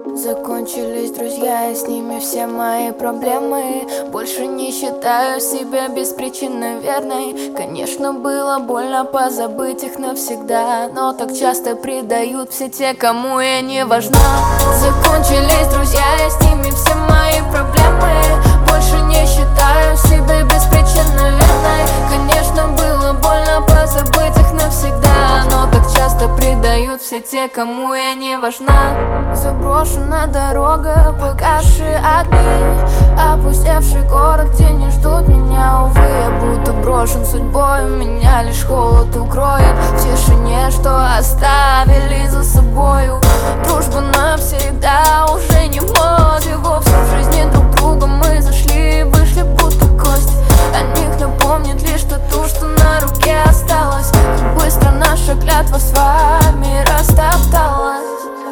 Закончились друзья, и с ними все мои проблемы. Больше не считаю себя беспричинно верной. Конечно, было больно позабыть их навсегда, но так часто предают все те, кому я не важна. Закончились друзья, и с ними все мои проблемы. Больше не считаю себя беспричинно верной. Конечно, было больно позабыть их навсегда, но так часто предают все те, кому я не важна. Заброшена дорога, погасшие огни, опустевший город, где не ждут меня, увы. Я будто брошен судьбой, меня лишь холод укроет в тишине, что оставили за собою. Дружба навсегда уже не мотив, вовсе в жизни друг друга мы зашли и вышли будто кость. О них напомнит лишь тату, что на руке осталось. Как быстро наша клятва с вами растопталась.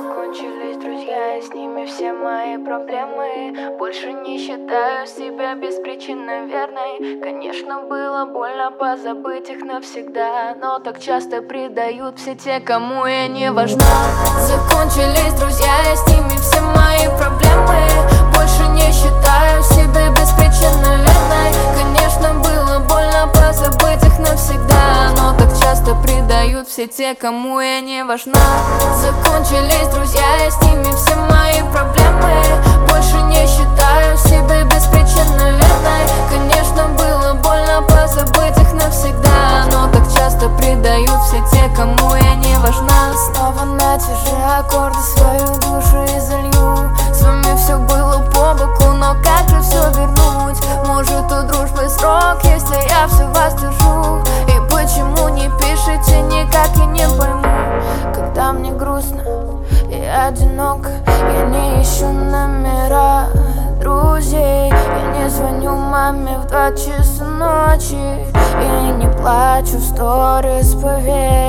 И с ними все мои проблемы. Больше не считаю себя беспричинно верной. Конечно, было больно позабыть их навсегда, но так часто предают все те, кому я не важна. Закончились друзья, и с ними все мои проблемы. Больше не считаю себя беспричинно верной. Конечно, было больно позабыть их навсегда, но так часто предают все те, кому я не важна. Закончились друзья, и с ними все мои проблемы. Больше не считаю себя беспричинно верной. Конечно, было больно позабыть их навсегда, но так часто предают все те, кому я не важна. Снова на те же аккорды свою душу изолью. С вами все было по боку, но как же все вернуть? Может, у дружбы срок, если я все вас держу? И почему не пишете, никак я не пойму. Когда мне грустно и одиноко, я не ищу номера друзей. Я не звоню маме в 2 часа ночи, я не плачу в сторис, поверь.